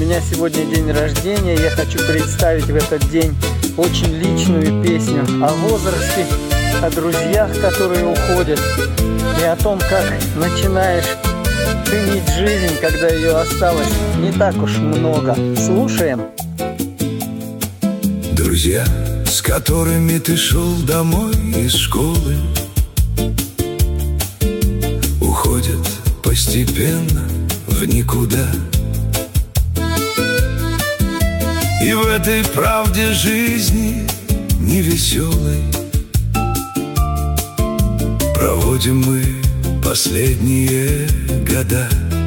меня сегодня день рождения. Я хочу представить в этот день очень личную песню о возрасте, о друзьях, которые уходят, и о том, как начинаешь ценить жизнь, когда ее осталось не так уж много. Слушаем. Друзья, с которыми ты шел домой из школы, уходят постепенно в никуда. И в этой правде жизни невеселой проводим мы последние года.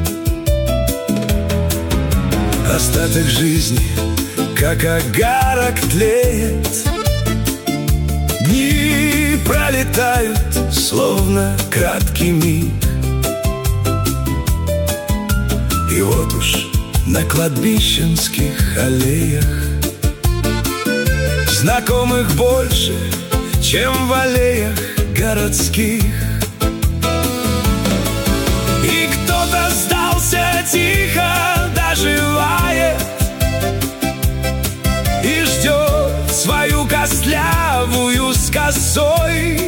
Остаток жизни, как огарок, тлеет. Дни пролетают, словно краткий миг. И вот уж на кладбищенских аллеях знакомых больше, чем в аллеях городских. И кто-то сдался тихо, доживает и ждет свою костлявую с косой.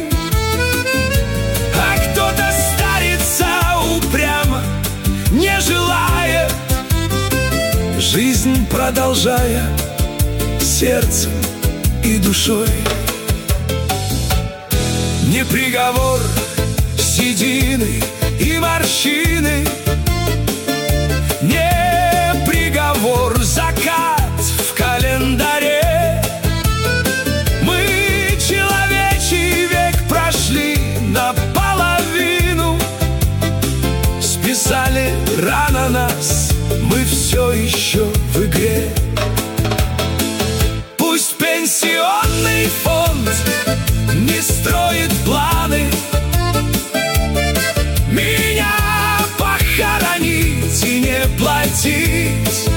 А кто-то старится упрямо, не желая, жизнь продолжая сердцем и душой. Не приговор седины и морщины, не приговор закат в календаре. Мы человечий век прошли наполовину, списали рано нас, мы все еще в игре. Пусть пенсионный фонд не строит планы меня похоронить и не платить.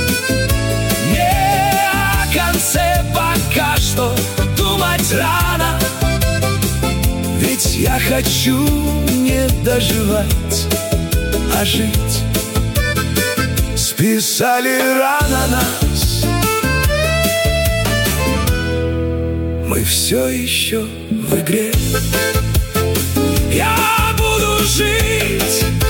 Не о конце пока что думать рано, ведь я хочу не доживать, а жить. Списали рано нас, мы все еще в игре. Я буду жить